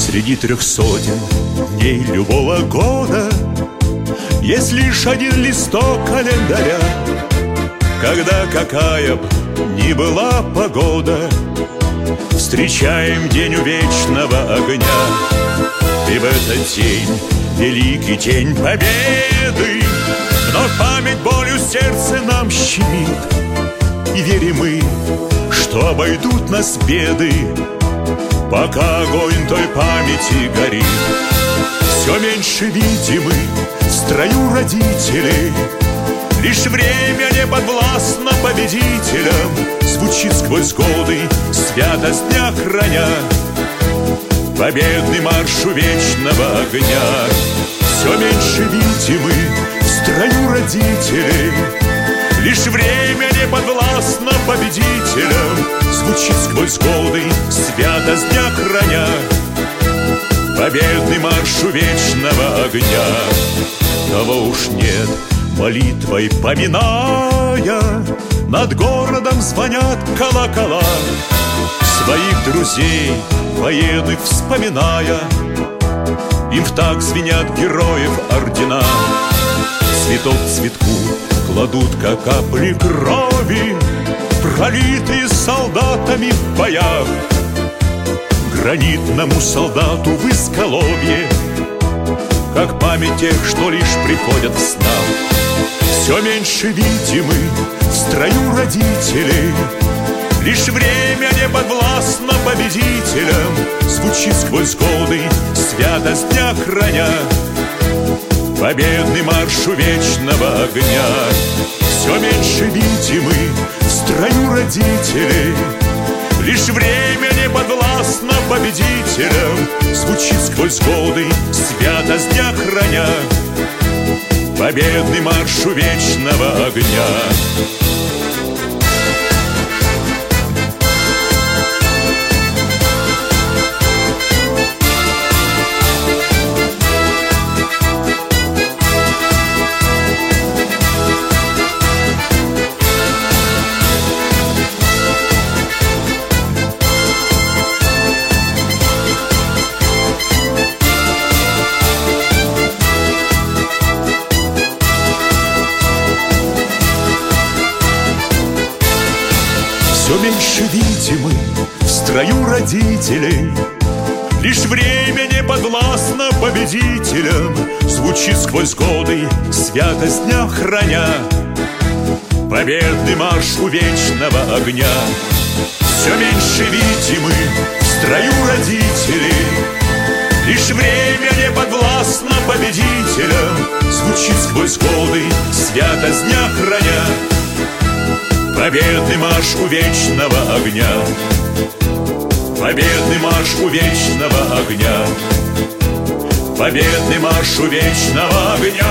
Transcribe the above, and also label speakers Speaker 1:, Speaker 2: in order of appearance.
Speaker 1: Среди 300 дней любого года есть лишь один листок календаря, когда какая б ни была погода, встречаем день у вечного огня. И в этот день, великий день победы, вновь память болью сердце нам щемит. И верим мы, что обойдут нас беды, пока огонь той памяти горит. Все меньше видим мы в строю родителей, лишь время не подвластно победителям. Звучит сквозь годы, святость дня храня, победный марш у вечного огня. Все меньше видим мы в строю родителей, лишь время не подвластно победителям. Звучит сквозь годы, святость дня храня, победный марш у вечного огня. Кого уж нет, молитвой поминая, над городом звонят колокола. Своих друзей военных вспоминая, им втак звенят героев ордена. Цветок к цветку кладут, как капли крови, пролитые солдатами в боях, гранитному солдату в изголовье, как память тех, что лишь приходят в снах. Все меньше видим мы в строю родителей, лишь время не подвластно победителям. Звучит сквозь годы, святость дня храня, победный марш у вечного огня. Все меньше видим мы в строю родителей, лишь время не подвластно победителям. Звучит сквозь годы, святость дня храня, победный марш у вечного огня. Все меньше видим мы в строю родителей, лишь время не подвластно победителям. Звучит сквозь годы, святость дня храня, победный марш у вечного огня. Все меньше видим мы в строю родителей, лишь время не подвластно победителям. Звучит сквозь годы, святость дня храня, победный марш у вечного огня, победный марш у вечного огня, победный марш у вечного огня.